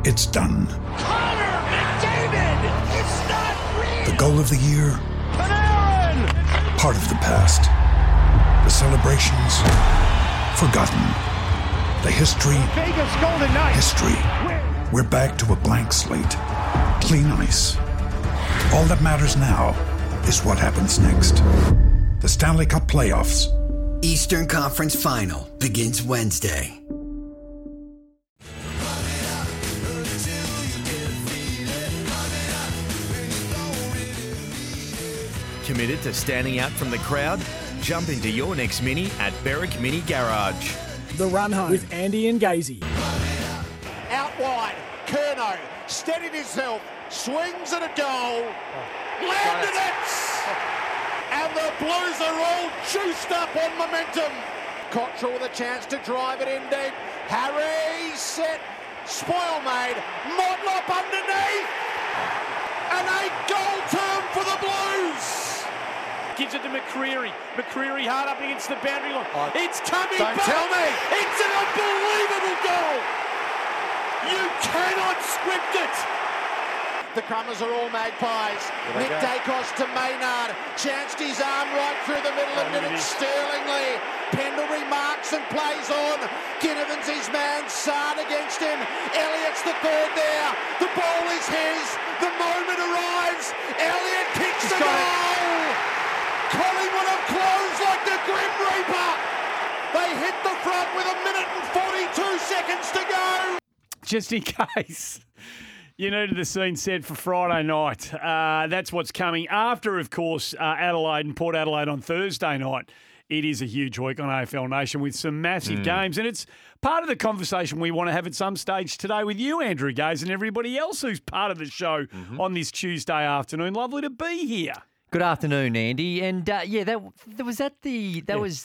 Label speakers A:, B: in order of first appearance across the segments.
A: It's done.
B: Connor McDavid! It's not real!
A: The goal of the year,
B: Panarin!
A: part of the past. The celebrations, forgotten. The history,
B: Vegas Golden Knights!
A: history. We're back to a blank slate. Clean ice. All that matters now is what happens next. The Stanley Cup playoffs.
C: Eastern Conference Final begins Wednesday.
D: Committed to standing out from the crowd? Jump into your next Mini at Berwick Mini Garage.
E: The Run Home with Andy and Gazy.
B: Out wide, Curnow steadied himself, swings at a goal, landed it! And the Blues are all juiced up on momentum. Cottrell with a chance to drive it in deep. Harry set, spoil made, Motlop underneath. An 8-goal term for the Blues.
F: Gives it to McCreary. McCreary hard up against the boundary line. It's coming
B: Don't
F: back.
B: tell me.
F: It's an unbelievable goal. You cannot script it.
B: The Crummers are all Magpies. Nick Dacos to Maynard. Chanced his arm right through the middle and did it sterlingly. Pendlebury marks and plays on. Ginnivan's his man. Sard against him. Elliott's the third there. The ball is his. The moment arrives. Elliott kicks the goal. Collingwood have closed like the Grim Reaper. They hit the front with 1 minute and 42 seconds to go.
G: Just in case you needed the scene set for Friday night, that's what's coming after, of course, Adelaide and Port Adelaide on Thursday night. It is a huge week on AFL Nation with some massive games, and it's part of the conversation we want to have at some stage today with you, Andrew Gaze, and everybody else who's part of the show on this Tuesday afternoon. Lovely to be here.
H: Good afternoon, Andy. And was the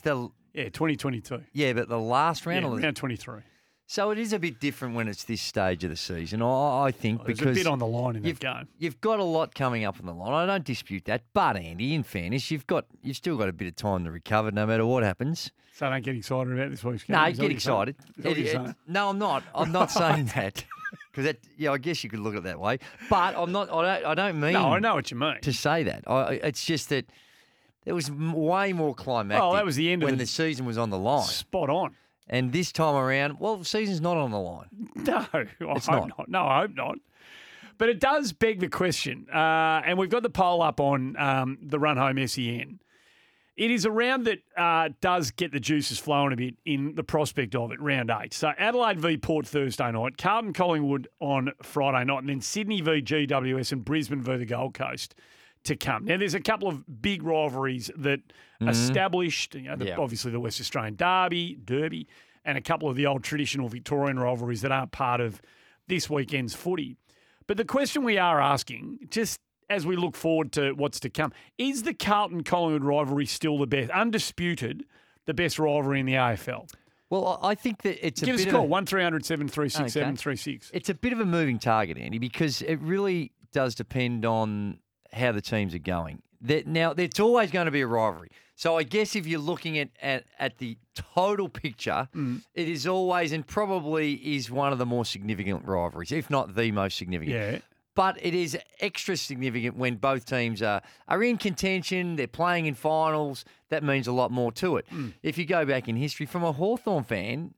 G: 2022.
H: Yeah, but the last round.
G: Yeah, round 23.
H: So it is a bit different when it's this stage of the season, I think,
G: There's
H: because
G: a bit on the line in that game.
H: You've got a lot coming up on the line. I don't dispute that, but Andy, in fairness, you've still got a bit of time to recover, no matter what happens.
G: So don't get excited about this week's game.
H: No, get excited. No, I'm not. I'm not saying that. Because I guess you could look at it that way, but I'm not. I don't mean.
G: No, I know what you mean
H: to say that. It's just that there was way more climactic.
G: Oh, that was the end
H: when
G: of
H: the season was on the line.
G: Spot on.
H: And this time around, the season's not on the line.
G: No, I hope not. No, I hope not. But it does beg the question, and we've got the poll up on the Run Home SEN. It is a round that does get the juices flowing a bit in the prospect of it, round 8. So Adelaide v Port Thursday night, Carlton Collingwood on Friday night, and then Sydney v GWS and Brisbane v the Gold Coast to come. Now, there's a couple of big rivalries that established, obviously the West Australian Derby, and a couple of the old traditional Victorian rivalries that aren't part of this weekend's footy. But the question we are asking, just as we look forward to what's to come, is the Carlton-Collingwood rivalry still the best, undisputed, the best rivalry in the AFL?
H: Well, I think that it's
G: Give us a call, 1300 736 736.
H: It's a bit of a moving target, Andy, because it really does depend on how the teams are going. Now, it's always going to be a rivalry. So I guess if you're looking at the total picture, it is always and probably is one of the more significant rivalries, if not the most significant.
G: Yeah.
H: But it is extra significant when both teams are in contention, they're playing in finals. That means a lot more to it. If you go back in history, from a Hawthorn fan,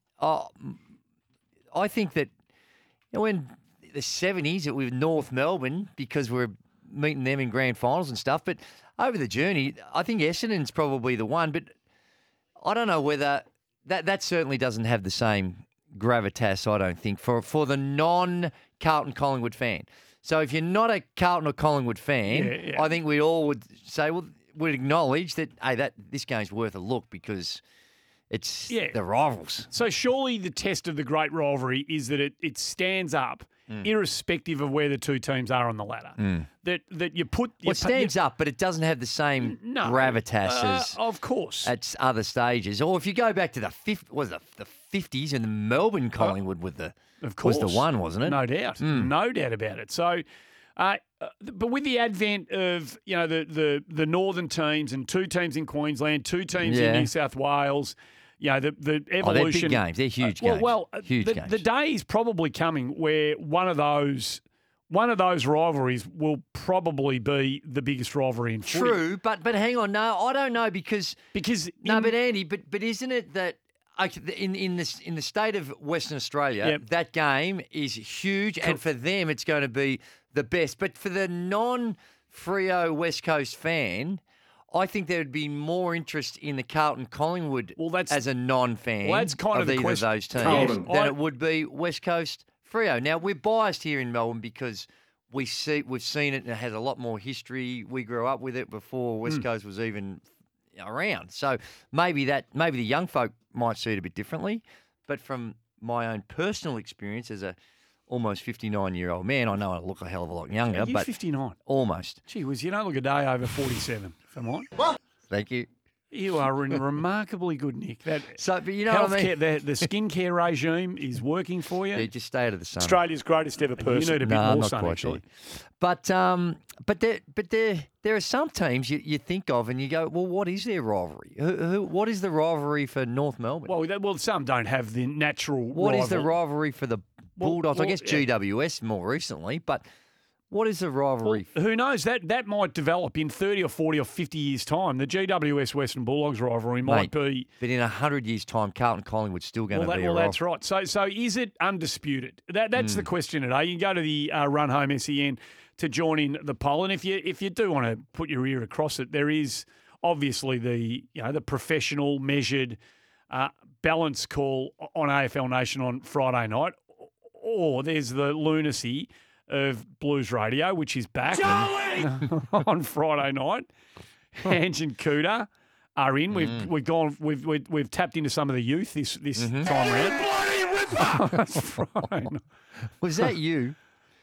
H: I think that when the 70s, it was North Melbourne because we're meeting them in grand finals and stuff. But over the journey, I think Essendon's probably the one. But I don't know whether that certainly doesn't have the same gravitas, I don't think, for the non-Carlton Collingwood fan. So if you're not a Carlton or Collingwood fan, I think we all would say, would acknowledge that, hey, this game's worth a look because it's the rivals.
G: So surely the test of the great rivalry is that it stands up irrespective of where the two teams are on the ladder. That you put...
H: It stands up, but it doesn't have the same gravitas as...
G: Of course.
H: At other stages. Or if you go back to the 50s and the Melbourne Collingwood was the one, wasn't it?
G: No doubt. No doubt about it. So... but with the advent of the northern teams and two teams in Queensland, two teams in New South Wales, the evolution.
H: Oh, they're big games. They're huge games. Huge games.
G: The day is probably coming where one of those rivalries will probably be the biggest rivalry in footy.
H: True, but hang on, no, I don't know because but Andy, but isn't it that in the state of Western Australia, that game is huge, and for them it's going to be the best. But for the non-Freo West Coast fan, I think there would be more interest in the Carlton-Collingwood as a non-fan
G: that's kind of
H: either of those teams than it would be West Coast Freo. Now, we're biased here in Melbourne because we've seen it and it has a lot more history. We grew up with it before West Coast was even around. So maybe the young folk might see it a bit differently. But from my own personal experience as a almost 59-year-old man, I know I look a hell of a lot younger.
G: You're 59?
H: Almost.
G: Gee whiz, you don't look a day over 47, if I'm right.
H: What? Thank you.
G: You are in remarkably good nick. But
H: you know what I mean?
G: The skincare regime is working for you.
H: Yeah, just stay out of the sun.
G: Australia's greatest ever person. You need a bit more sun, actually.
H: But there are some teams you think of and you go, well, what is their rivalry? What is the rivalry for North Melbourne?
G: Well, some don't have the natural.
H: What is the rivalry for the Bulldogs? I guess GWS more recently, but. What is the rivalry?
G: Well, who knows? That might develop in 30 or 40 or 50 years' time. The GWS Western Bulldogs rivalry might be.
H: But in 100 years' time, Carlton-Collingwood's still going to be a rivalry.
G: That's right. So is it undisputed? That's the question today. You can go to the Run Home SEN to join in the poll. And if you do want to put your ear across it, there is obviously the professional, measured, balanced call on AFL Nation on Friday night. Or there's the lunacy of Blues Radio, which is back on Friday night. Ange and Cooter are in. We've tapped into some of the youth this time round. That's right.
H: Was that you?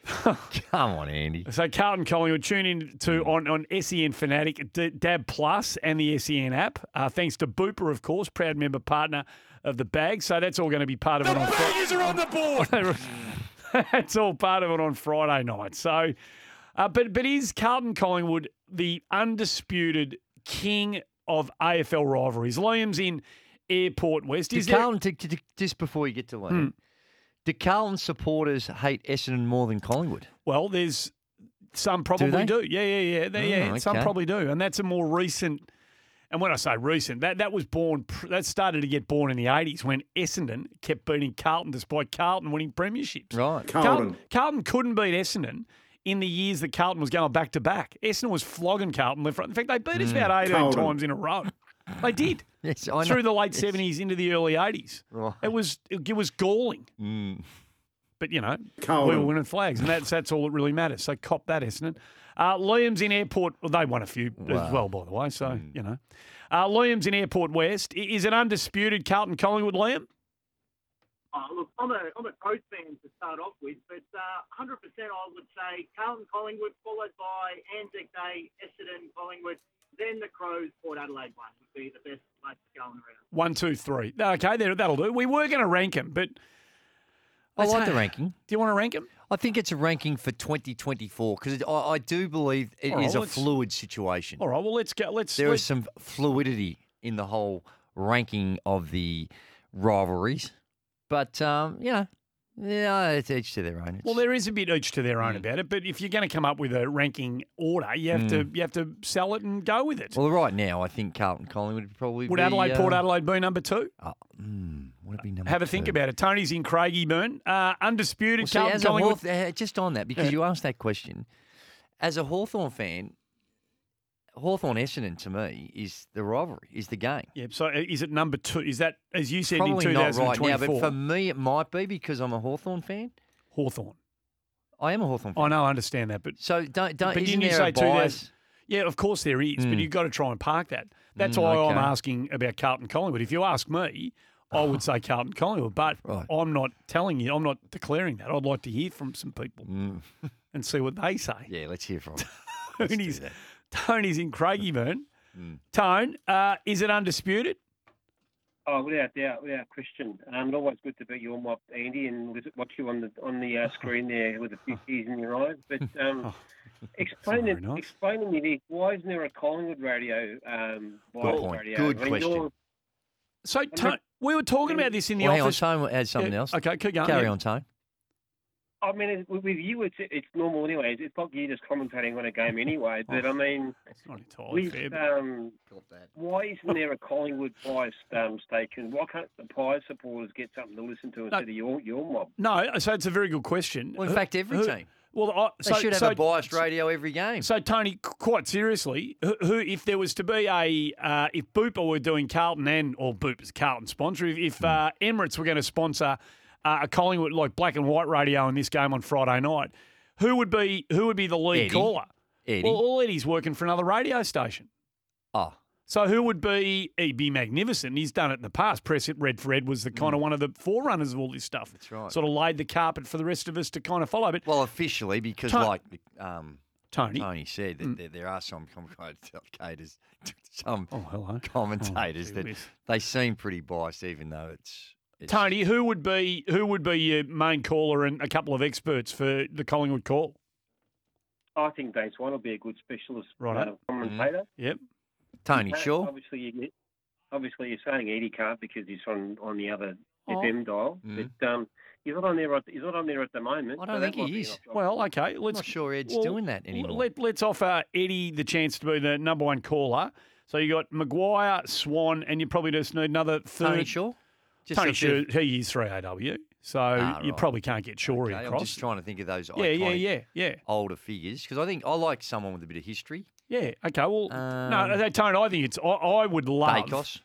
H: Come on, Andy.
G: So Carlton Collingwood, tune in to on SEN Fanatic, DAB Plus and the SEN app. Thanks to Booper, of course, proud member partner of the Bag. So that's all going to be part of it.
F: The Baggers are on the board.
G: That's all part of it on Friday night. So, but is Carlton Collingwood the undisputed king of AFL rivalries? Liam's in Airport West.
H: Just before you get to Liam, do Carlton supporters hate Essendon more than Collingwood?
G: Well, there's some probably do. Yeah.
H: Okay.
G: Some probably do, and that's a more recent. And when I say recent, that started to get born in the 80s when Essendon kept beating Carlton despite Carlton winning premierships.
H: Right.
G: Carlton couldn't beat Essendon in the years that Carlton was going back-to-back. Essendon was flogging Carlton left front. In fact, they beat us about 18 times in a row. They did.
H: Yes, I know.
G: Through the late 70s into the early 80s.
H: Right.
G: It was galling. But, we were winning flags, and that's all that really matters. So cop that, Essendon. Liam's in Airport. Well, they won a few as well, by the way. So, Liam's in Airport West. Is it undisputed Carlton Collingwood, Liam?
I: Look, I'm a Coast fan to start off with, but 100% I would say Carlton Collingwood, followed by Anzac Day, Essendon Collingwood, then the Crows, Port Adelaide one would be the best place going around.
G: 1, 2, 3. Okay, that'll do. We were going to rank them, but
H: I like the ranking.
G: Do you want to rank them?
H: I think it's a ranking for 2024 because I do believe it is a fluid situation.
G: All right, well, let's go.
H: There is some fluidity in the whole ranking of the rivalries. But, it's each to their own.
G: Well, there is a bit each to their own about it, but if you're going to come up with a ranking order, you have to sell it and go with it.
H: Well, right now, I think Carlton Collingwood would probably
G: Would Adelaide, Port Adelaide be number 2?
H: Would it be number 2?
G: Have a think about it. Tony's in Craigieburn. Undisputed Carlton Collingwood.
H: Just on that, because you asked that question, as a Hawthorn fan, Hawthorn-Essendon, to me, is the rivalry, is the game.
G: Yeah, so is it number 2? Is that, as you said,
H: probably
G: in 2024?
H: Not right now, but for me, it might be because I'm a Hawthorn fan.
G: Hawthorn.
H: I am a Hawthorn fan.
G: I know, I understand that. But
H: so
G: but
H: isn't there a bias?
G: Yeah, of course there is, but you've got to try and park that. That's why I'm asking about Carlton Collingwood. If you ask me, I would say Carlton Collingwood, but I'm not telling you, I'm not declaring that. I'd like to hear from some people and see what they say.
H: Yeah, let's hear from
G: them. Tony's in Craigieburn. Tone, is it undisputed?
J: Oh, without doubt, without question. It's always good to beat you on my Andy and watch you on the screen there with a few tears in your eyes. But explaining me this, why isn't there a Collingwood radio?
H: Good point. Good question.
G: So, we were talking about this in the
H: Hang on,
G: office.
H: Tone had something else.
G: Okay, keep going.
H: Carry on, Tone.
J: I mean, with you, it's normal anyway. It's like you just commentating on a game anyway. But I mean,
G: it's not entirely fair.
J: Why isn't there a Collingwood Pies station? Why can't the Pies supporters get something to listen to instead of your mob?
G: No, so it's a very good question.
H: Well, in fact, every team.
G: Well,
H: they should have a biased radio every game.
G: So, Tony, quite seriously, who if there was to be if Booper were doing Carlton or Booper's Carlton sponsor, if Emirates were going to sponsor a Collingwood like black and white radio in this game on Friday night, who would be the lead caller?
H: Eddie.
G: Well, Eddie's working for another radio station.
H: Oh.
G: So who would be? He'd be magnificent. He's done it in the past. Press It Red for Ed was the kind of one of the forerunners of all this stuff.
H: That's right.
G: Sort of laid the carpet for the rest of us to kind of follow. But
H: officially, because Tony said that there are some commentators, that they seem pretty biased, even though it's
G: Tony, who would be your main caller and a couple of experts for the Collingwood call?
J: I think Dave Swan will be a good specialist commentator.
G: Yep.
H: Tony Shaw.
J: Obviously, you're saying Eddie can't because he's on the other FM dial. But he's not on there. He's not on there at the moment.
H: I don't think he is.
G: Well, okay.
H: I'm not sure Ed's doing that anymore.
G: Let's offer Eddie the chance to be the number one caller. So you got Maguire, Swan, and you probably just need another third.
H: Tony Shaw.
G: Tony Shaw, he is 3AW, so you probably can't get Shawry across.
H: I'm just trying to think of those older figures because I like someone with a bit of history.
G: Yeah. Okay. Well, no, Tony. I think it's. I would love
H: Dacos.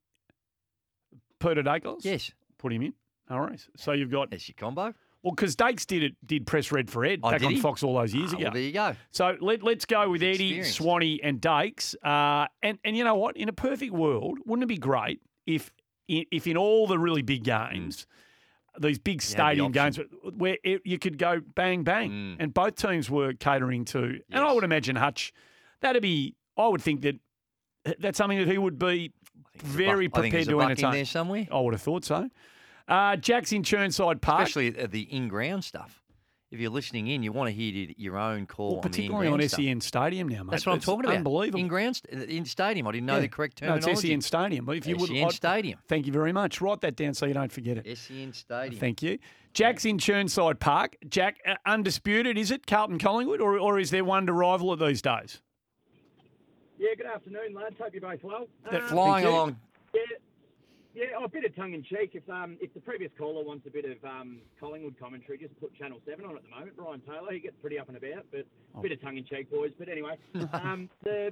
G: Peter Dacos.
H: Yes.
G: Put him in. All right. So you've got.
H: That's your combo.
G: Well, because Dakes did press Red for Ed back on Fox all those years ago.
H: Well, there you go.
G: So let's go with Eddie, Swanee, and Dakes. And you know what? In a perfect world, wouldn't it be great if in all the really big games, these big stadium games where you could go bang, bang, and both teams were catering to, and I would imagine Hutch, I would think that's something that he would be very prepared to entertain.
H: In there somewhere?
G: I would have thought so. Jack's in Chirnside Park.
H: Especially the in-ground stuff. If you're listening in, you want to hear your own call
G: particularly
H: on the
G: on SEN Stadium now, mate.
H: That's what I'm talking about.
G: Unbelievable.
H: In stadium. I didn't know the correct terminology.
G: No, it's SEN Stadium. But if you
H: SEN Stadium.
G: Thank you very much. Write that down so you don't forget it.
H: SEN Stadium.
G: Thank you. Jack's in Chirnside Park. Jack, undisputed, is it Carlton Collingwood or is there one to rival it these days?
K: Yeah, good afternoon, lads. Hope you're both well.
H: Flying along.
K: Yeah, a bit of tongue-in-cheek. If the previous caller wants a bit of Collingwood commentary, just put Channel 7 on at the moment. Brian Taylor, he gets pretty up and about, but a bit of tongue-in-cheek, boys. But anyway, the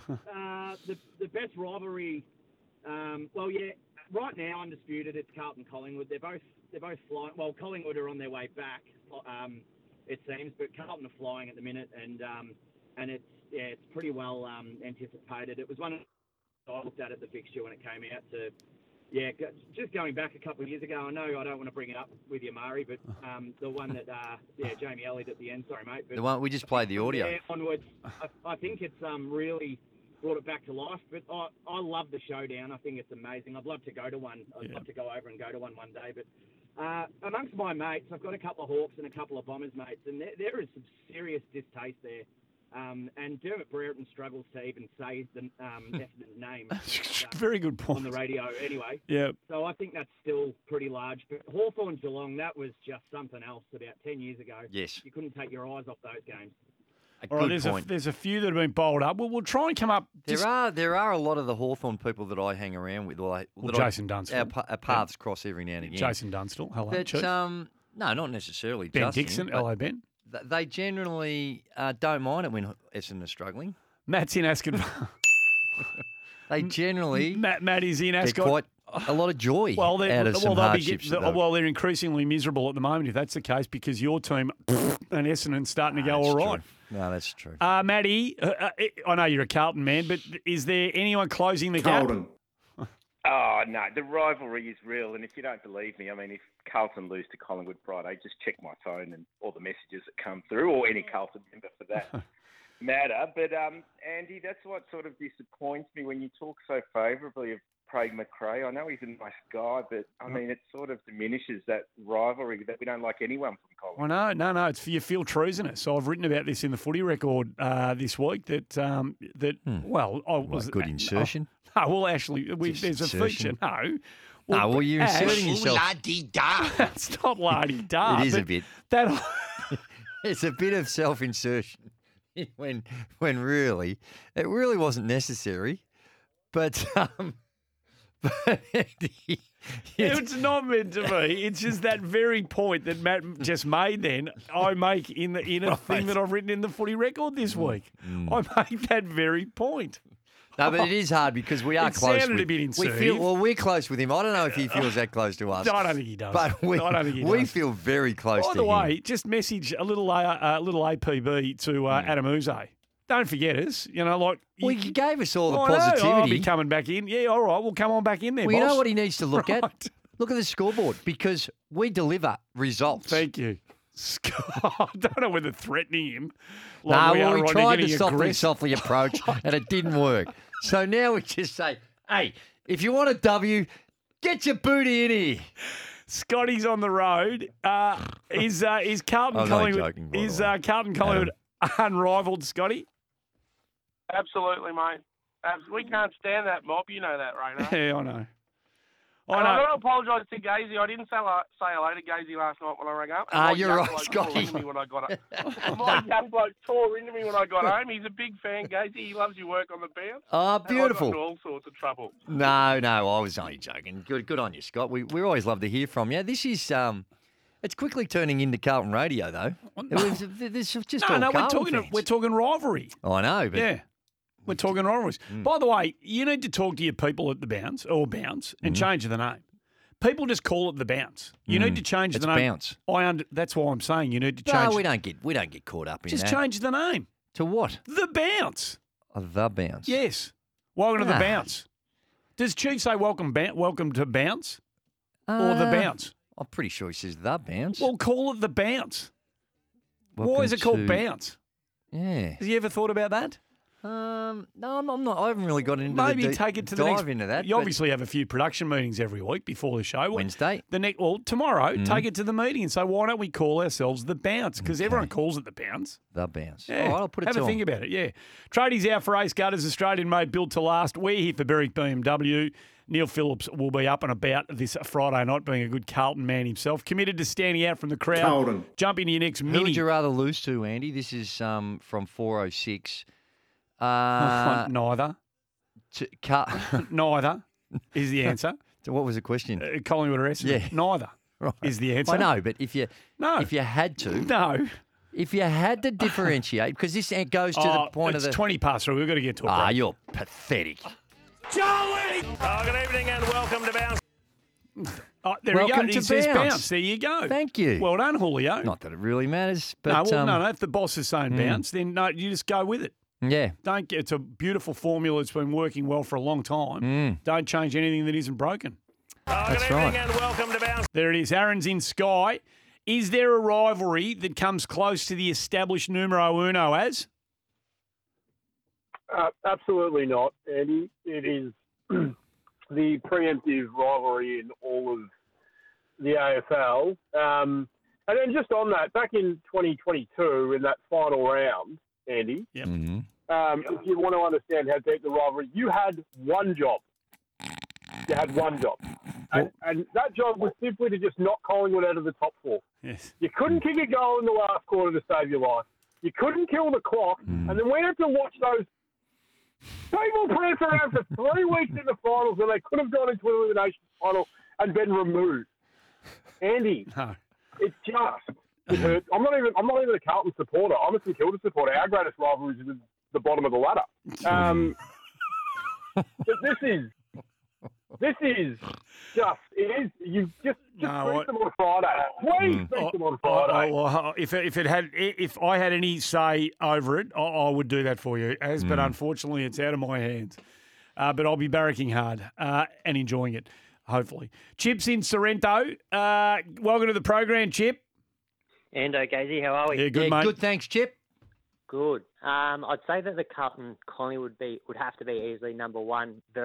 K: best rivalry, right now, undisputed, it's Carlton-Collingwood. They're both flying. Well, Collingwood are on their way back, it seems, but Carlton are flying at the minute, and it's pretty well anticipated. It was one I looked at the fixture when it came out to. Yeah, just going back a couple of years ago, I know I don't want to bring it up with you, Murray, but the one that, Jamie Elliott at the end, sorry, mate. But
H: the one we just played the audio.
K: Yeah, onwards, I think it's really brought it back to life, but I love the showdown. I think it's amazing. I'd love to go to one. I'd love to go over and go to one day, but amongst my mates, I've got a couple of Hawks and a couple of Bombers mates, and there is some serious distaste there. And Dermot Brereton struggles to even say the Essendon's name.
G: Very good point.
K: On the radio, anyway.
G: Yeah.
K: So I think that's still pretty large. But Hawthorn-Geelong, that was just something else about 10 years ago.
H: Yes.
K: You couldn't take your eyes off those games.
G: All right, there's a few that have been bowled up. We'll try and come up.
H: There are a lot of the Hawthorn people that I hang around with.
G: Jason Dunstall.
H: Our paths cross every now and again.
G: Jason Dunstall. Hello,
H: but,
G: Chief.
H: No, not necessarily.
G: Ben
H: Justin,
G: Dixon. Hello, Ben.
H: They generally don't mind it when Essendon are struggling.
G: Matt's in Ascot.
H: They generally...
G: Matt is in Ascot.
H: Quite a lot of joy out of some hardships.
G: They're increasingly miserable at the moment, if that's the case, because your team and Essendon's starting to go all right.
H: True. No, that's true.
G: Matty, I know you're a Carlton man, but is there anyone closing the gap?
L: Oh, no, the rivalry is real, and if you don't believe me, I mean, if Carlton lose to Collingwood Friday, just check my phone and all the messages that come through, or any Carlton member for that matter. But, Andy, that's what sort of disappoints me when you talk so favourably of Craig McRae. I know he's a nice guy, but I mean, it sort of diminishes that rivalry that we don't like anyone from Collingwood.
G: I know. No, it's for your Phil Treasiness. So I've written about this in the Footy Record this week. Well, I was
H: good insertion.
G: No, well, actually, there's a feature. No.
H: Well, you're inserting yourself.
C: La-di-da.
G: It's not la-di-da.
H: It is a bit.
G: That
H: It's a bit of self-insertion when really it really wasn't necessary. But
G: it's not meant to be. It's just that very point that Matt just made. Then I make in a thing that I've written in the Footy Record this week. I make that very point.
H: No, but it is hard because we are
G: It
H: close.
G: sounded a bit insertive.
H: We're close with him. I don't know if he feels that close to us.
G: I don't think he does.
H: But we
G: does.
H: feel very close to him.
G: By the way, just message a little APB to Adam Uze. Don't forget us. You
H: gave us all the
G: I know,
H: positivity.
G: I'll be coming back in. Yeah, all right. We'll come on back in there,
H: Well, you
G: boss.
H: know what he needs to look
G: Right.
H: at? Look at the scoreboard because we deliver results.
G: Thank you. I don't know whether threatening him.
H: We tried to
G: softly
H: softly approach and it didn't work. So now we just say, hey, if you want a W, get your booty in here.
G: Scotty's on the road. Is Carlton
H: I'm
G: Collingwood?
H: only joking, by the
G: Is
H: way.
G: Carlton Collingwood unrivaled, Scotty?
M: Absolutely, mate. We can't stand that mob. You know that, Rayno.
G: Yeah, I know.
M: And I've got to apologise to Gazy. I didn't say hello to Gazy last night when I rang up. My
H: You're
M: young
H: right,
M: bloke
H: Scotty.
M: tore into me when I got My young bloke tore into me when I got home. He's a big fan, Gazy. He loves your work on the bounce.
H: Oh,
M: And I
H: beautiful.
M: got into all sorts of trouble.
H: No, I was only joking. Good on you, Scott. We always love to hear from you. This is it's quickly turning into Carlton radio, though. This is just all Carlton fans.
G: we're talking rivalry.
H: I know, but
G: Yeah. We're talking rivalries. By the way, you need to talk to your people at the Bounce and change the name. People just call it the Bounce. You need to change
H: It's
G: the name.
H: Bounce.
G: That's why I'm saying you need to change.
H: No, we don't get caught up in
G: Just
H: that.
G: change the name.
H: To what?
G: The Bounce.
H: The Bounce.
G: Yes. Welcome to the
H: Ah.
G: Bounce. Does Chief say welcome to Bounce or the Bounce?
H: I'm pretty sure he says the Bounce.
G: Well, call it the Bounce. Why
H: Welcome
G: is it called
H: to-
G: Bounce?
H: Yeah.
G: Has you ever thought about that?
H: No, I'm not. I haven't really got into
G: Maybe
H: the
G: take it to the
H: dive
G: next.
H: into that.
G: You
H: but
G: obviously have a few production meetings every week before the show.
H: Wednesday.
G: Tomorrow, take it to the meeting and say, why don't we call ourselves the Bounce? Because everyone calls it the Bounce.
H: The Bounce.
G: Yeah.
H: All right, I'll put it
G: Have
H: to
G: a think
H: him.
G: about it, yeah. Tradies out for Ace Gutters, Australian made, built to last. We're here for Berwick BMW. Neil Phillips will be up and about this Friday night, being a good Carlton man himself. Committed to standing out from the crowd.
A: Carlton.
G: Jump into your next
H: Who
G: mini.
H: would you rather lose to, Andy? This is from 406.
G: Neither. Neither is the answer.
H: So what was the question?
G: Collingwood or Essendon?
H: Yeah.
G: Neither
H: Right.
G: is the answer.
H: I know, but if you had to,
G: No.
H: if you had to differentiate, because this goes to the point of
G: it's
H: the
G: 20 past three. We've got to get to a break.
H: you're pathetic.
F: Joey! Good evening and welcome to Bounce.
G: There
H: Welcome
G: you
H: to
G: go. It says
H: Bounce.
G: bounce. There you go.
H: Thank you.
G: Well done, Julio.
H: Not that it really matters, but
G: no. If the boss is saying bounce, then no, you just go with it.
H: yeah.
G: Don't get. It's a beautiful formula. It's been working well for a long time. Don't change anything that isn't broken.
H: That's
F: Good evening
H: right.
F: and welcome to Bounce.
G: There it is. Aaron's in Sky. Is there a rivalry that comes close to the established numero uno as?
N: Absolutely not, Andy. It is the preemptive rivalry in all of the AFL. And then just on that, back in 2022, in that final round, Andy,
G: Yep.
N: if you want to understand how deep the rivalry, you had one job. You had one job. And that job was simply to just knock Collingwood out of the top four.
G: Yes.
N: You couldn't kick a goal in the last quarter to save your life. You couldn't kill the clock. And then we had to watch those people prance around for 3 weeks in the finals when they could have gone into an elimination final and been removed. Andy,
G: No.
N: it's just it hurts. I'm not even a Carlton supporter. I'm a St Kilda supporter. Our greatest rivalry is the bottom of the ladder. But this is just it is. You just beat them on Friday. Please beat them on Friday.
G: If I had any say over it, I would do that for you. But unfortunately, it's out of my hands. But I'll be barracking hard and enjoying it. Hopefully, Chip's in Sorrento. Welcome to the program, Chip.
O: Ando, Gazy, how are we?
G: Yeah, good, mate.
H: Good, thanks, Chip.
O: Good. I'd say that the Carlton Collingwood would have to be easily number one. Very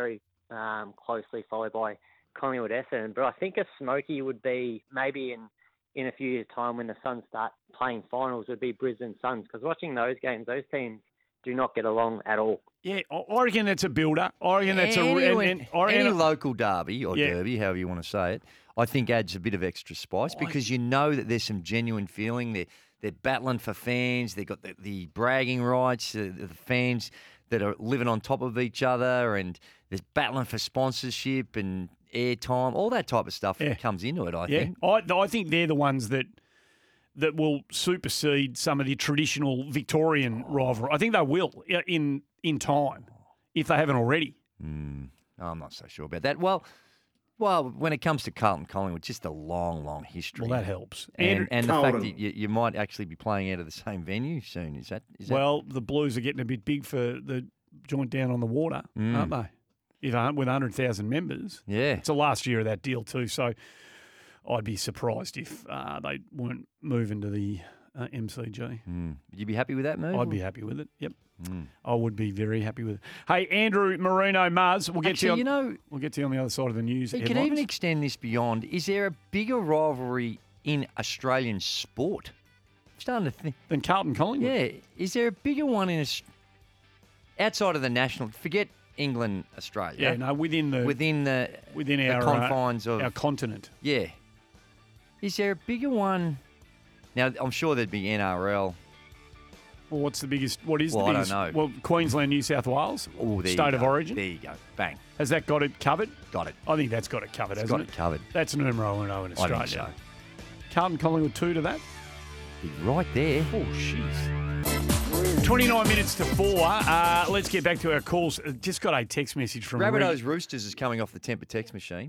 O: closely followed by Collingwood Essendon. But I think a smoky would be maybe in a few years' time when the Suns start playing finals would be Brisbane Suns, because watching those games, those teams do not get along at all.
G: Yeah, I reckon that's a builder. I reckon that's
H: any local derby or derby, however you want to say it, I think adds a bit of extra spice because you know that there's some genuine feeling. They're battling for fans. They've got the bragging rights, the fans that are living on top of each other, and there's battling for sponsorship and airtime, all that type of stuff comes into it, I think.
G: I think they're the ones that will supersede some of the traditional Victorian rivalry. I think they will in time, if they haven't already.
H: I'm not so sure about that. Well, when it comes to Carlton Collingwood, just a long, long history.
G: Well, that helps.
H: And the fact that you might actually be playing out of the same venue soon, is that?
G: Well, the Blues are getting a bit big for the joint down on the water, aren't they? With 100,000 members.
H: Yeah.
G: It's the last year of that deal too, so I'd be surprised if they weren't moving to the MCG.
H: Would you be happy with that move?
G: I'd be happy with it, yep. I would be very happy with it. Hey, Andrew Marino Muzz, we'll get to you on the other side of the news.
H: You can even extend this beyond. Is there a bigger rivalry in Australian sport? I'm starting to think.
G: Than Carlton Collingwood?
H: Yeah. Is there a bigger one outside of the national? Forget England, Australia.
G: Yeah, no, within our
H: confines of
G: our continent.
H: Yeah. Is there a bigger one? Now, I'm sure there'd be NRL.
G: Well, what's the biggest? What is the
H: I
G: biggest?
H: don't know.
G: Well, Queensland, New South Wales, state of origin.
H: There you go. Bang.
G: Has that got it covered?
H: Got it.
G: I think that's got it covered.
H: It's got it covered.
G: That's numero uno in Australia.
H: I think so.
G: Carlton Collingwood 2 to that.
H: Be right there.
G: Oh, jeez. 29 minutes to 4. Let's get back to our calls. Just got a text message from
H: Rabbitohs Roosters is coming off the temper text machine.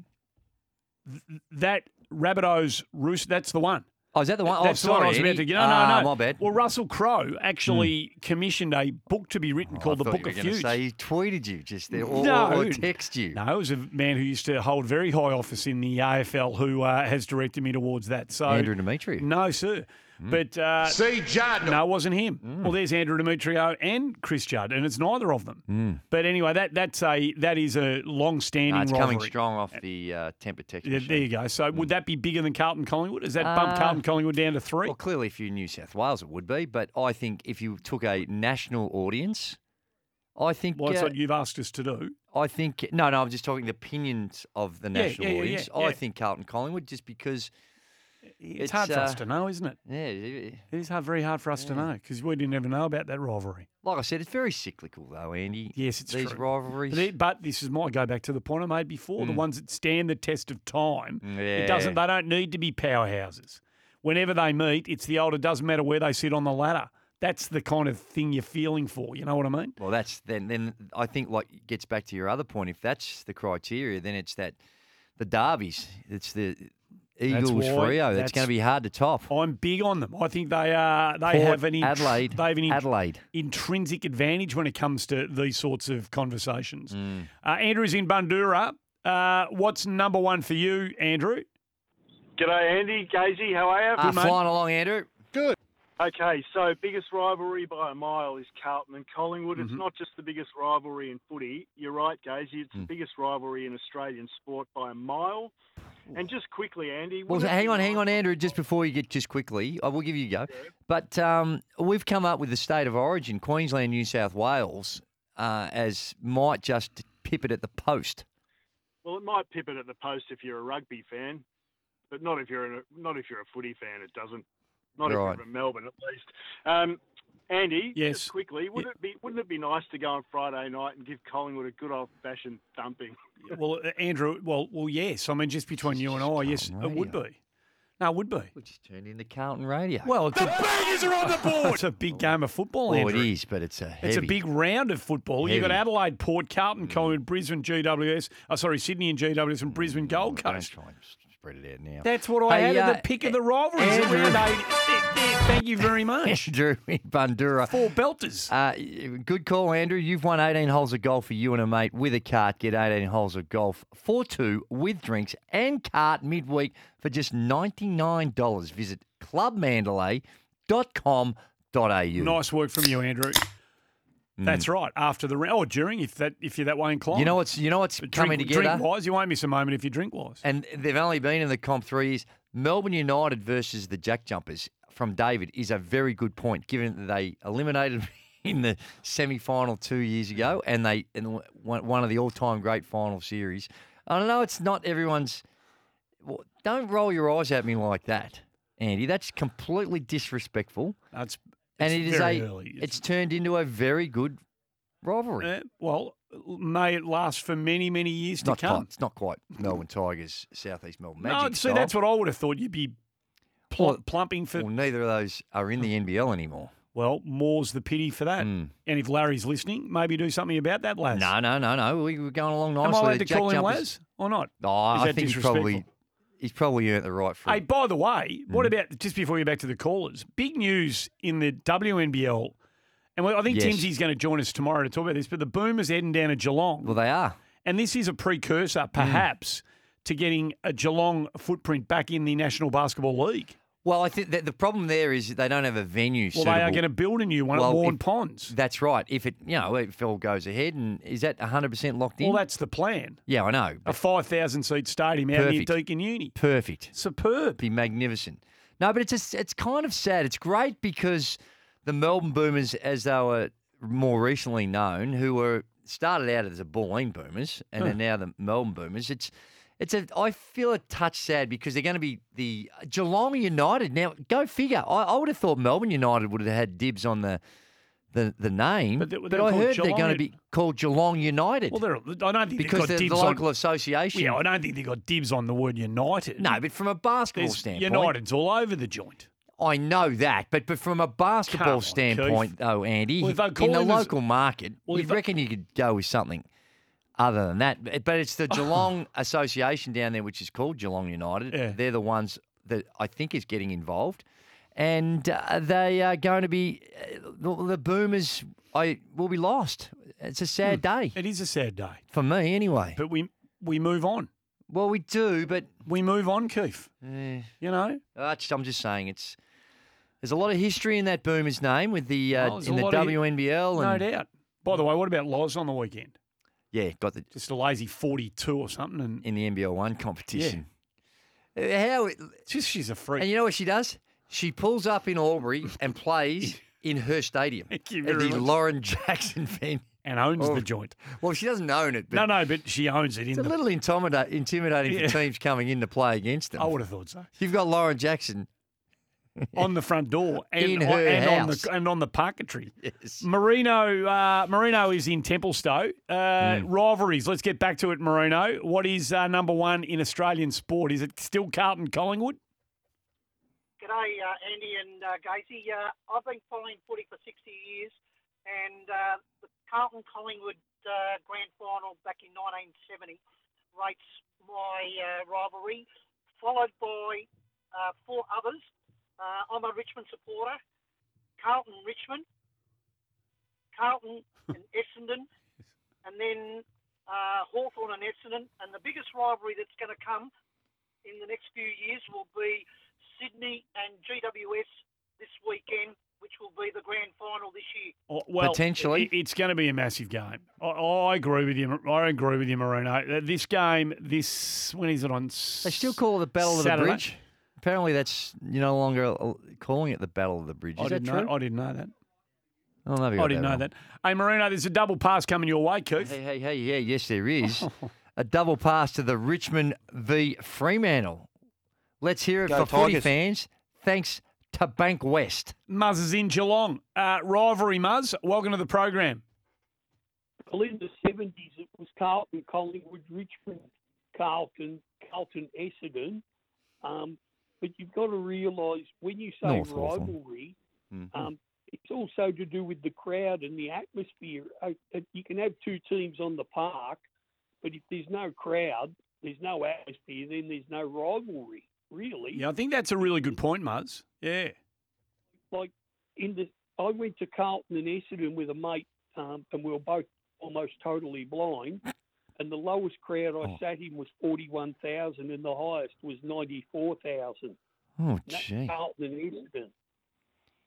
G: That Rabbitohs Roosters, that's the one.
H: Oh, is that the one?
G: That's
H: sorry,
G: the one I was about to get. No.
H: My bad.
G: Well, Russell Crowe actually commissioned a book to be written called The Book of Feuds.
H: Say he tweeted you just there, or texted you.
G: No, it was a man who used to hold very high office in the AFL who has directed me towards that. So
H: Andrew Demetrio.
G: No, sir. But
F: See Judd.
G: No, it wasn't him. Well, there's Andrew Demetrio and Chris Judd, and it's neither of them. But anyway, that is a long-standing
H: it's
G: rivalry.
H: coming strong off the temper text machine.
G: There you go. So would that be bigger than Carlton Collingwood? Does that bump Carlton Collingwood down to 3?
H: Well, clearly, if you're New South Wales, it would be. But I think if you took a national audience, I think...
G: Well, that's what you've asked us to do.
H: I think... No, I'm just talking the opinions of the national audience.
G: Yeah.
H: I think Carlton Collingwood, just because...
G: It's hard for us to know, isn't it?
H: Yeah.
G: It is very hard for us to know because we didn't ever know about that rivalry.
H: Like I said, it's very cyclical, though, Andy.
G: Yes, it's
H: These
G: true.
H: rivalries.
G: But this is my go back to the point I made before. The ones that stand the test of time.
H: Yeah.
G: They don't need to be powerhouses. Whenever they meet, it's the old. It doesn't matter where they sit on the ladder. That's the kind of thing you're feeling for. You know what I mean?
H: Well, that's then I think like gets back to your other point. If that's the criteria, then it's the derbies. It's the Eagles, Freo. That's going to be hard to top.
G: I'm big on them. I think they have an
H: Adelaide.
G: intrinsic advantage when it comes to these sorts of conversations. Andrew's in Bundoora. What's number one for you, Andrew?
P: G'day, Andy. Gazy, how are you?
H: Flying along, Andrew.
P: Good. Okay, so biggest rivalry by a mile is Carlton and Collingwood.
H: Mm-hmm.
P: It's not just the biggest rivalry in footy. You're right, Gazy. It's the biggest rivalry in Australian sport by a mile. And just quickly, Andy.
H: Well, hang on, Andrew. Just before you get, just quickly, I will give you a go. But we've come up with the state of origin, Queensland, New South Wales, as might just pip it at the post.
P: Well, it might pip it at the post if you're a rugby fan, but not if you're a footy fan. It doesn't. Not if you're from Melbourne, at least. Andy,
G: yes.
P: Just quickly, wouldn't it be nice to go on Friday night and give Collingwood a good old-fashioned thumping?
G: Well, Andrew, well, yes. I mean, just between you and I, yes, it would be. No, it would be.
H: We just turned into Carlton Radio.
G: Well,
F: the Bangers are on the board.
G: It's a big game of football,
H: Well,
G: Andrew.
H: it is, but it's
G: It's a big round of football. You've got
H: Heavy.
G: Adelaide, Port, Carlton, Collingwood, Brisbane, GWS. Sydney and GWS, and Brisbane, Gold Coast.
H: Don't try and spread it out now.
G: That's what I had at the pick of the rivalries.
H: Andrew.
G: Thank you very much.
H: Andrew in Bundoora.
G: 4 belters.
H: Good call, Andrew. You've won 18 holes of golf for you and a mate with a cart. Get 18 holes of golf for 2 with drinks and cart midweek for just $99. Visit clubmandalay.com.au.
G: Nice work from you, Andrew. That's right. After the round, or during, if you're that way inclined.
H: You know what's coming together.
G: Drink wise, you won't miss a moment if you drink wise.
H: And they've only been in the comp 3 years. Melbourne United versus the Jack Jumpers from David is a very good point, given that they eliminated in the semi-final 2 years ago, and they in one of the all-time great final series. I know it's not everyone's. Well, don't roll your eyes at me like that, Andy. That's completely disrespectful. It's turned into a very good rivalry.
G: Well, may it last for many, many years to come.
H: It's not quite Melbourne Tigers, Southeast Melbourne
G: No,
H: Magic.
G: see, that's what I would have thought. You'd be plumping for.
H: Well, neither of those are in the NBL anymore.
G: Well, more's the pity for that. And if Larry's listening, maybe do something about that, Laz.
H: No. We were going along nicely.
G: Am I allowed to
H: Jack
G: call him
H: Jumpers.
G: Laz or not?
H: Oh, I think he's probably earned the right for it.
G: Hey, by the way, what about, just before we get back to the callers, big news in the WNBL, and I think Timsy's going to join us tomorrow to talk about this, but the Boomers heading down to Geelong.
H: Well, they are.
G: And this is a precursor, perhaps, to getting a Geelong footprint back in the National Basketball League.
H: Well, I think that the problem there is they don't have a venue suitable.
G: Well, they are going to build a new one at Warren Ponds.
H: That's right. If it all goes ahead, and is that 100% locked in?
G: Well, that's the plan.
H: Yeah, I know.
G: A 5,000-seat stadium out near Deakin Uni.
H: Perfect.
G: Superb.
H: Be magnificent. No, but it's kind of sad. It's great because the Melbourne Boomers, as they were more recently known, who were started out as the Bulleen Boomers and are now the Melbourne Boomers, I feel a touch sad because they're going to be the Geelong United. Now, go figure. I would have thought Melbourne United would have had dibs on the name, but I heard they're going to be called Geelong United.
G: Well, I don't think
H: because
G: they've got
H: they're
G: dibs
H: the local
G: on,
H: association.
G: Yeah, I don't think they've got dibs on the word United.
H: No, but from a basketball standpoint,
G: United's all over the joint.
H: I know that, but from a basketball standpoint, though, Andy, in the local market, you reckon you could go with something other than that. But it's the Geelong Association down there, which is called Geelong United.
G: Yeah.
H: They're the ones that I think is getting involved. And they are going to be, the Boomers will be lost. It's a sad day.
G: It is a sad day.
H: For me, anyway.
G: But we move on.
H: Well, we do, but...
G: We move on, Keith.
H: You
G: know?
H: I'm just saying, there's a lot of history in that Boomers name with the in the WNBL.
G: No doubt. By the way, what about Loz on the weekend?
H: Yeah, got
G: just a lazy 42 or something, and
H: in the NBL 1 competition.
G: Yeah. She's a freak.
H: And you know what she does? She pulls up in Albury and plays in her stadium at the Lauren Jackson venue.
G: And owns the joint.
H: Well, she doesn't own it. But
G: but she owns it.
H: It's a little intimidating for teams coming in to play against them.
G: I would have thought so.
H: You've got Lauren Jackson
G: on the front door and
H: in her house.
G: on the parquetry.
H: Yes.
G: Marino is in Templestowe. Rivalries. Let's get back to it, Marino. What is number one in Australian sport? Is it still Carlton Collingwood?
Q: G'day, Andy and Gazy. I've been following footy for 60 years, and the Carlton Collingwood grand final back in 1970 rates my rivalry, followed by four others. I'm a Richmond supporter. Carlton Richmond, Carlton and Essendon, and then Hawthorn and Essendon. And the biggest rivalry that's going to come in the next few years will be Sydney and GWS this weekend, which will be the grand final this year.
G: Well,
H: potentially,
G: it's going to be a massive game. I agree with you. I agree with you, Marino. This game, when is it on?
H: They still call it the Battle
G: Saturday?
H: of the Bridge. Apparently, you're no longer calling it the Battle of the Bridge. Is that true?
G: I didn't know that.
H: Oh, maybe
G: I didn't know that. Hey, Marino, there's a double pass coming your way, Keith.
H: Hey, yeah, yes, there is. A double pass to the Richmond v Fremantle. Let's hear it for footy fans. Thanks to Bank West.
G: Muzz is in Geelong. Rivalry, Muzz. Welcome to the program.
R: Well, in the 70s, it was Carlton, Collingwood, Richmond, Carlton, Essendon. But you've got to realise when you say rivalry, it's also to do with the crowd and the atmosphere. You can have two teams on the park, but if there's no crowd, there's no atmosphere, then there's no rivalry, really.
G: Yeah, I think that's a really good point, Muzz. Yeah.
R: Like I went to Carlton and Essendon with a mate, and we were both almost totally blind. And the lowest crowd I sat in was 41,000, and the highest was 94,000.
H: Oh, gee.
R: Carlton and Essendon.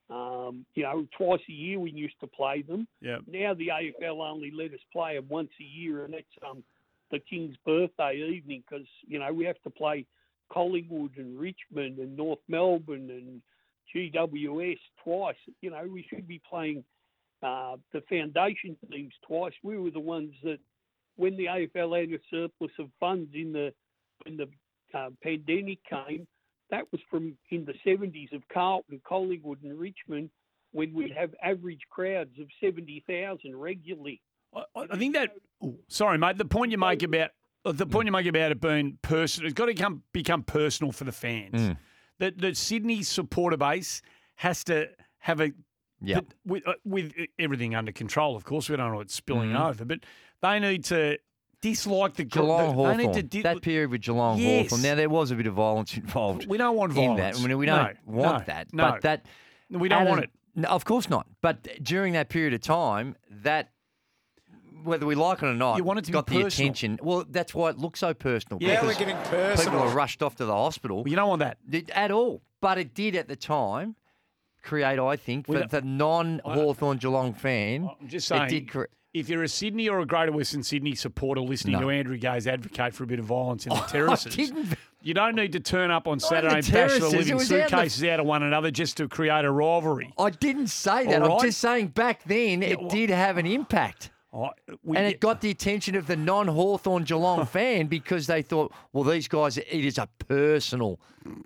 R: Twice a year we used to play them.
G: Yeah.
R: Now the AFL only let us play them once a year, and that's the King's birthday evening because, we have to play Collingwood and Richmond and North Melbourne and GWS twice. We should be playing the foundation teams twice. We were the ones that, when the AFL had a surplus of funds when the pandemic came, that was from in the 70s of Carlton, Collingwood and Richmond, when we'd have average crowds of 70,000 regularly.
G: I think that. Sorry, mate. The point you make about it being personal, it's got to become personal for the fans. The Sydney supporter base has to have a.
H: Yeah.
G: With everything under control, of course, we don't know what's spilling over, but they need to dislike the
H: Geelong Hawthorn.
G: They need to
H: that period with Geelong Hawthorn. Now there was a bit of violence involved.
G: We don't want violence.
H: In that. We don't want that.
G: No.
H: But that
G: we don't want it.
H: No, of course not. But during that period of time, that whether we like it or not,
G: you want it to
H: got
G: be
H: the
G: personal.
H: attention. Well, that's why it looks so personal.
G: Yeah,
H: because
G: we're getting personal.
H: People are rushed off to the hospital.
G: Well, you don't want that
H: at all. But it did at the time create, I think, for the non-Hawthorn Geelong fan.
G: I'm just saying,
H: it did create.
G: If you're a Sydney or a Greater Western Sydney supporter listening to Andrew Gaze advocate for a bit of violence in the terraces, you don't need to turn up on Saturday and bash the living suitcases out of one another just to create a rivalry.
H: I didn't say that.
G: All
H: I'm
G: right?
H: just saying back then it did have an impact. And it got the attention of the non-Hawthorn Geelong fan because they thought, well, these guys, it is a personal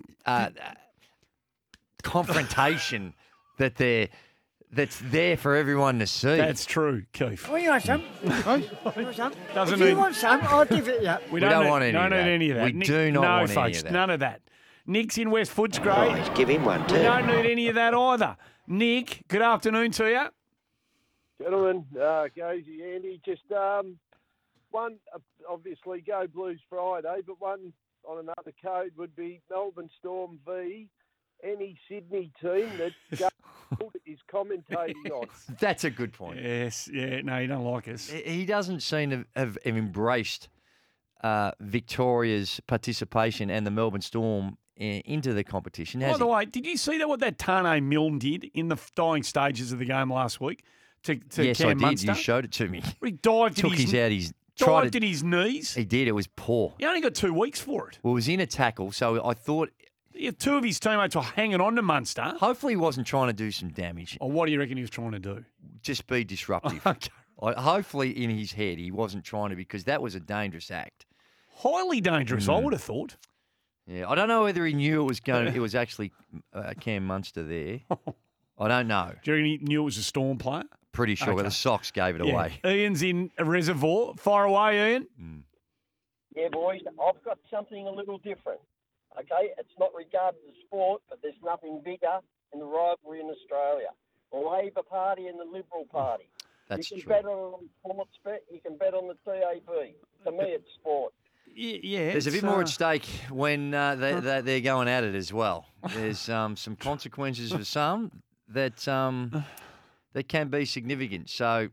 H: confrontation that's there for everyone to see.
G: That's true, Keith.
S: Oh, you want some? You want some?
G: Doesn't
S: if you
G: need-
S: want some, I'll give it you.
G: We don't
H: want any of that.
G: need any of that.
H: We
G: Nick,
H: do not want
G: folks,
H: any of that.
G: none of that. Nick's in West Footscray.
S: Oh, give him one too.
G: We don't need any of that either. Nick, good afternoon to you.
T: Gentlemen, Gazy, Andy, just one, obviously go Blues Friday, but one on another code would be Melbourne Storm v any Sydney team that Gold is commentating on.
H: That's a good point.
G: Yes, yeah, no, you don't like us.
H: He doesn't seem to have embraced Victoria's participation and the Melbourne Storm into the competition, has
G: By the
H: he?
G: way, did you see what that Tane Milne did in the dying stages of the game last week to
H: Yes,
G: Cam
H: I did.
G: Munster?
H: You showed it to me.
G: He dived
H: Took
G: at his,
H: tried
G: at his knees.
H: He did. It was poor.
G: He only got 2 weeks for it.
H: Well, it was in a tackle, so I thought...
G: Yeah, 2 of his teammates were hanging on to Munster.
H: Hopefully he wasn't trying to do some damage.
G: Or what do you reckon he was trying to do?
H: Just be disruptive.
G: Okay.
H: Hopefully in his head he wasn't trying to, because that was a dangerous act.
G: Highly dangerous, I would have thought.
H: Yeah, I don't know whether he knew it was actually Cam Munster there. I don't know.
G: Do you reckon he knew it was a Storm player?
H: Pretty sure.
G: Okay.
H: The socks gave it
G: Yeah.
H: away.
G: Ian's in a reservoir. Fire away, Ian.
U: Yeah, boys, I've got something a little different. Okay, it's not regarded as sport, but there's nothing bigger in the rivalry in Australia. The Labor Party and the Liberal Party.
H: That's
U: you can
H: true.
U: bet on sports bet, you can bet on the TAB. To me, it's sport.
G: Yeah,
H: There's a bit more at stake when they're going at it as well. There's some consequences for some that can be significant. So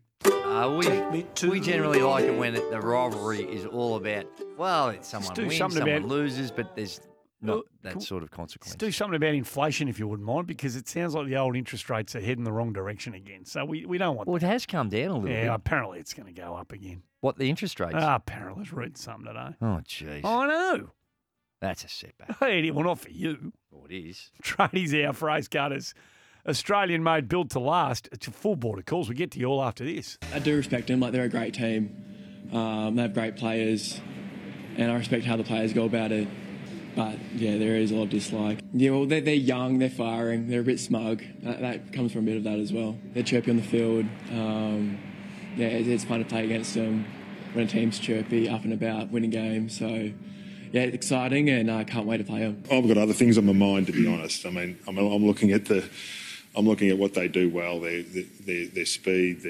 H: we generally like it when the rivalry is all about, well, it's someone
G: do
H: wins,
G: something
H: someone
G: about-
H: loses, but there's not
G: Well,
H: that sort of consequence.
G: Let's do something about inflation, if you wouldn't mind, because it sounds like the old interest rates are heading the wrong direction again. So we don't want
H: Well,
G: that.
H: it has come down a little
G: Yeah,
H: bit.
G: apparently it's going to go up again.
H: What, the interest rates?
G: Apparently, I was reading something today.
H: Oh, jeez.
G: I know.
H: That's a setback.
G: Hey, well, not for you.
H: Oh, it is.
G: Tradies out for Ace Gutters. Australian-made, built to last. It's a full board of calls. We get to you all after this.
V: I do respect them. Like, they're a great team. They have great players, and I respect how the players go about it. But yeah, there is a lot of dislike. Yeah, well, they're young, they're firing, they're a bit smug. That comes from a bit of that as well. They're chirpy on the field. Yeah, it's fun to play against them when a team's chirpy, up and about, winning games. So yeah, it's exciting, and I can't wait to play them.
W: I've got other things on my mind, to be honest. I mean, I'm looking at what they do well, their speed,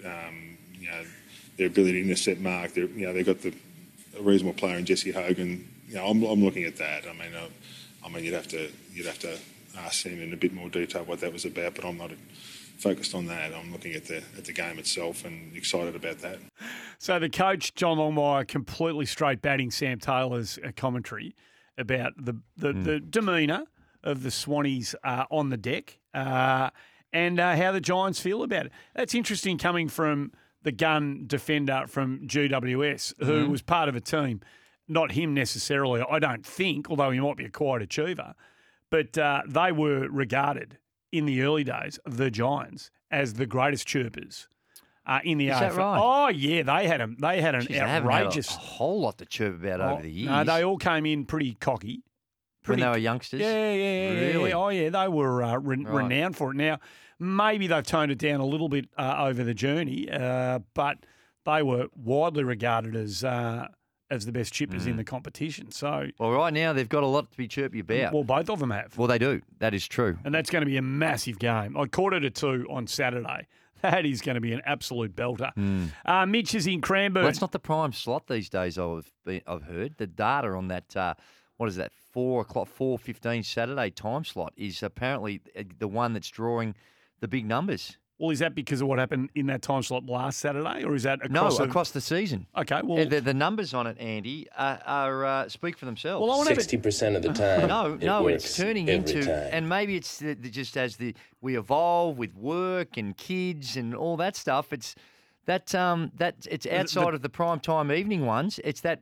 W: their ability to intercept mark. They've got a reasonable player in Jesse Hogan. I'm looking at that. I mean, you'd have to ask him in a bit more detail what that was about, but I'm not focused on that. I'm looking at the game itself and excited about that.
G: So the coach, John Longmire, completely straight batting Sam Taylor's commentary about the demeanour of the Swannies on the deck and how the Giants feel about it. That's interesting coming from the gun defender from GWS, who was part of a team. Not him necessarily, I don't think, although he might be a quiet achiever. But they were regarded in the early days, the Giants, as the greatest chirpers in the AFL.
H: Is that right?
G: Oh, yeah, they had an
H: Jeez, they haven't
G: outrageous...
H: had a whole lot to chirp about over the years.
G: No, they all came in pretty cocky.
H: When they were youngsters?
G: Yeah.
H: Really?
G: Oh, yeah, they were renowned for it. Now, maybe they've toned it down a little bit over the journey, but they were widely regarded as the best chippers in the competition. So,
H: well, right now they've got a lot to be chirpy about.
G: Well, both of them have.
H: Well, they do. That is true.
G: And that's going to be a massive game. I caught it at 2 on Saturday. That is going to be an absolute belter. Mitch is in Cranbourne.
H: Well, that's not the prime slot these days. I've heard the data on that. What is that? 4:15 Saturday time slot is apparently the one that's drawing the big numbers.
G: Well, is that because of what happened in that time slot last Saturday, or is that across
H: across the season?
G: Okay, well,
H: the numbers on it, Andy, are speak for themselves.
G: Well,
B: 60% of the time.
H: No,
B: works
H: it's turning
B: every
H: into,
B: time.
H: and maybe it's just as we evolve with work and kids and all that stuff. It's it's outside of the prime time evening ones. It's that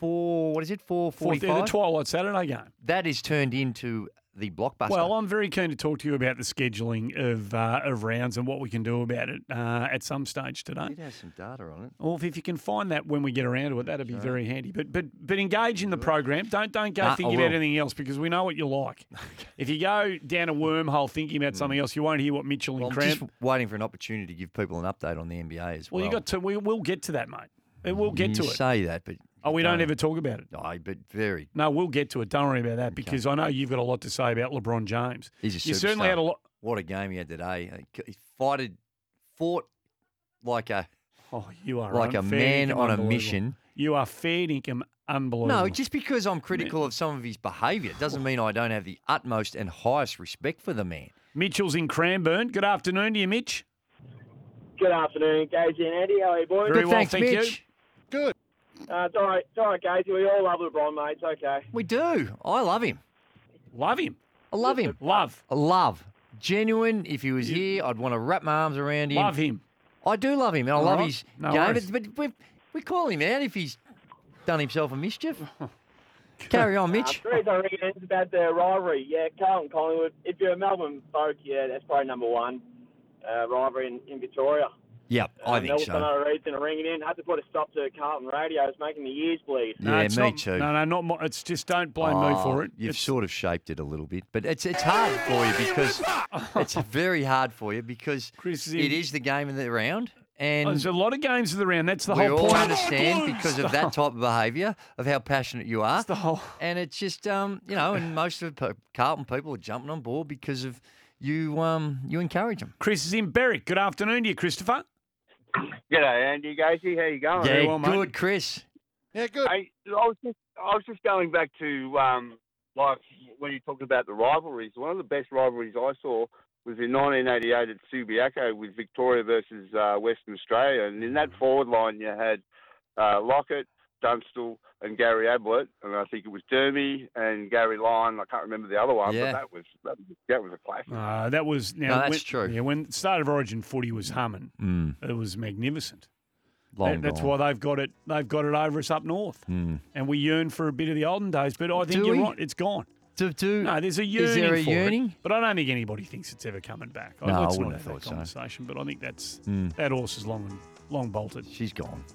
H: 4:45?
G: The Twilight Saturday game.
H: That is turned into the blockbuster.
G: Well, I'm very keen to talk to you about the scheduling of rounds and what we can do about it at some stage today.
H: It has some data on it.
G: Well, if you can find that when we get around to it, that'd be very handy. But engage in the program. Don't go thinking about anything else because we know what you like. If you go down a wormhole thinking about something else, you won't hear what Mitchell and
H: I'm just waiting for an opportunity to give people an update on the NBA as well.
G: Well, you got to. We'll get to that, mate. We'll get to it.
H: You say that, but
G: we don't ever talk about it.
H: No, but very.
G: No, we'll get to it. Don't worry about that because I know you've got a lot to say about LeBron James.
H: He's a superstar.
G: You certainly had a lot.
H: What a game he had today. He fought like a.
G: Oh, you are
H: like a man on a mission.
G: You are fair dinkum unbelievable.
H: No, just because I'm critical of some of his behaviour doesn't mean I don't have the utmost and highest respect for the man.
G: Mitchell's in Cranbourne. Good afternoon to you, Mitch.
I: Good afternoon, Gazy and Andy. How are you, boys?
G: Very well,
H: thanks,
G: thank
H: Mitch.
G: you.
I: Good. It's all right, Gazy. We all love LeBron, mate. It's okay.
H: We do. I love him.
G: Love him.
H: I love him. Love. Genuine. If he was here, I'd want to wrap my arms around him.
G: Love him.
H: I do love him, and I love
G: right.
H: his
G: No
H: game.
G: worries.
H: But we call him out if he's done himself a mischief. Carry on, Mitch.
I: The reason I reckon it's about the rivalry. Yeah, Carlton Collingwood. If you're a Melbourne folk, yeah, that's probably number one rivalry in Victoria.
H: Yep, I think so.
I: Melbourne reason ringing in. Had to put a stop to Carlton radio. It's making the ears bleed.
H: Yeah, me too.
G: No, not more. It's just don't blame me for it.
H: You've sort of shaped it a little bit, but it's hard for you because it's very hard for you because it is the game of the round. And
G: there's a lot of games of the round. That's the
H: we
G: whole
H: all
G: point.
H: understand because of that type of behaviour, of how passionate you are.
G: That's the whole.
H: And it's just, and most of the Carlton people are jumping on board because of you encourage them.
G: Chris is in Berwick. Good afternoon to you, Christopher.
D: G'day, Andy Gacy. How you going?
H: Yeah,
G: well, mate.
H: good, Chris.
D: Yeah, good. I was just going back to like when you talked about the rivalries. One of the best rivalries I saw was in 1988 at Subiaco with Victoria versus Western Australia, and in that forward line you had Lockett, Dunstall, and Gary Ablett, and I think it was Dermy and Gary Lyon. I can't remember the other one,
H: Yeah.
D: but that was a classic.
G: That was
H: that's true.
G: Yeah, when the start of Origin footy was humming, it was magnificent. That's
H: gone.
G: why they've got it. They've got it over us up north, and we yearn for a bit of the olden days. But I think
H: Do
G: you're
H: we?
G: right. It's gone.
H: No,
G: there's a yearning.
H: Is there a
G: for
H: yearning?
G: It, but I don't think anybody thinks it's ever coming back.
H: No, I
G: Let's
H: wouldn't
G: not
H: have
G: have
H: thought
G: that
H: so.
G: conversation. But I think that horse is long bolted.
H: She's gone.